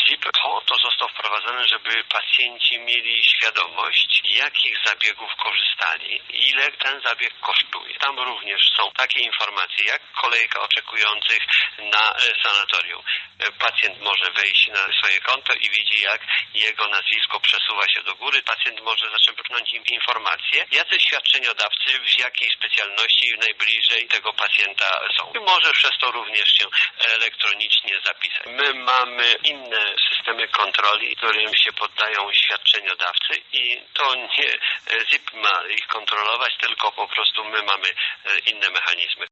ZIP po to został wprowadzony, żeby pacjenci mieli świadomość, jakich zabiegów korzystali i ile ten zabieg kosztuje. Tam również są takie informacje, jak kolejka oczekujących na sanatorium. Pacjent może wejść na swoje konto i widzi, jak jego nazwisko przesuwa się do góry. Pacjent może zaczerpnąć im informacje, jacy świadczeniodawcy w jakiej specjalności najbliżej tego pacjenta są. I może przez to również się elektronicznie zapisać. My mamy inne systemy kontroli, którym się poddają świadczeniodawcy i to nie ZIP ma ich kontrolować, tylko po prostu my mamy inne mechanizmy.